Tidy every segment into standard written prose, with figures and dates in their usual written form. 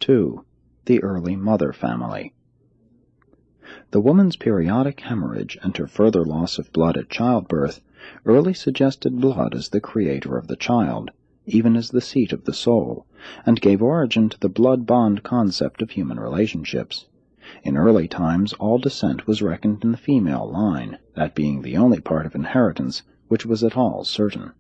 2. The early mother family. The woman's periodic hemorrhage and her further loss of blood at childbirth early suggested blood as the creator of the child, even as the seat of the soul, and gave origin to the blood bond concept of human relationships. In early times all descent was reckoned in the female line, that being the only part of inheritance which was at all certain.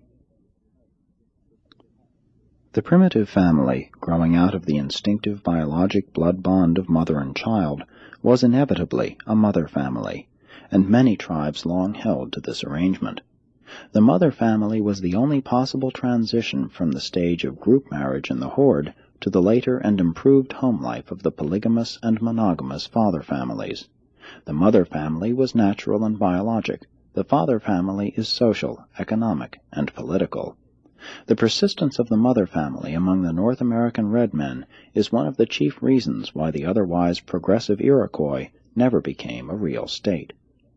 The primitive family, growing out of the instinctive biologic blood bond of mother and child, was inevitably a mother family, and many tribes long held to this arrangement. The mother family was the only possible transition from the stage of group marriage in the horde to the later and improved home life of the polygamous and monogamous father families. The mother family was natural and biologic. The father family is social, economic, and political. The persistence of the mother family among the North American red men is one of the chief reasons why the otherwise progressive Iroquois never became a real state.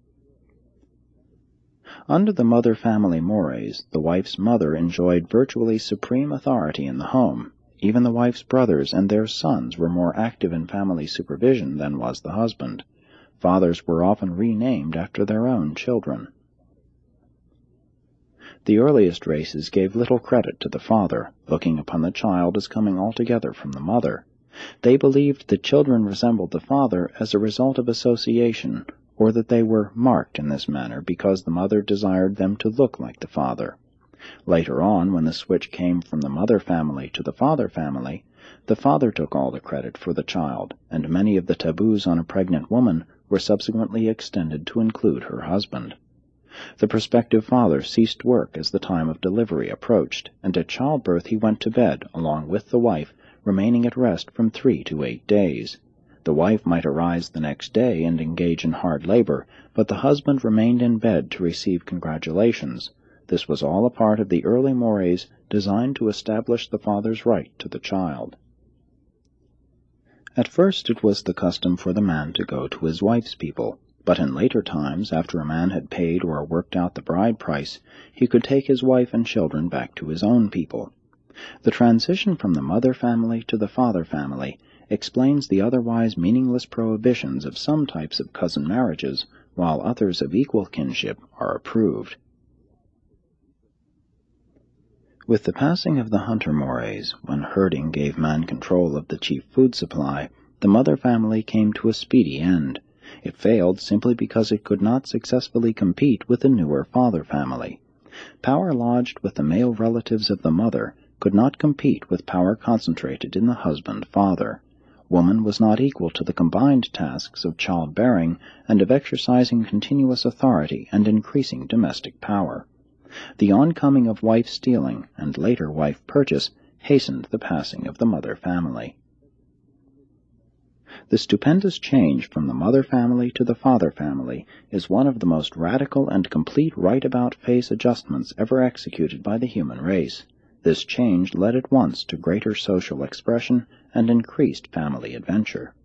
Under the mother family mores, the wife's mother enjoyed virtually supreme authority in the home. Even the wife's brothers and their sons were more active in family supervision than was the husband. Fathers were often renamed after their own children. The earliest races gave little credit to the father, looking upon the child as coming altogether from the mother. They believed that children resembled the father as a result of association, or that they were marked in this manner because the mother desired them to look like the father. Later on, when the switch came from the mother family to the father family, the father took all the credit for the child, and many of the taboos on a pregnant woman were subsequently extended to include her husband. The prospective father ceased work as the time of delivery approached, and at childbirth he went to bed along with the wife, remaining at rest from 3 to 8 days. The wife might arise the next day and engage in hard labor, but the husband remained in bed to receive congratulations. This was all a part of the early mores designed to establish the father's right to the child. At first it was the custom for the man to go to his wife's people, but in later times, after a man had paid or worked out the bride price, he could take his wife and children back to his own people. The transition from the mother family to the father family explains the otherwise meaningless prohibitions of some types of cousin marriages, while others of equal kinship are approved. With the passing of the hunter mores, when herding gave man control of the chief food supply, the mother family came to a speedy end. It failed simply because it could not successfully compete with the newer father family. Power lodged with the male relatives of the mother could not compete with power concentrated in the husband-father. Woman was not equal to the combined tasks of childbearing and of exercising continuous authority and increasing domestic power. The oncoming of wife-stealing and later wife-purchase hastened the passing of the mother family. The stupendous change from the mother family to the father family is one of the most radical and complete right-about-face adjustments ever executed by the human race. This change led at once to greater social expression and increased family adventure.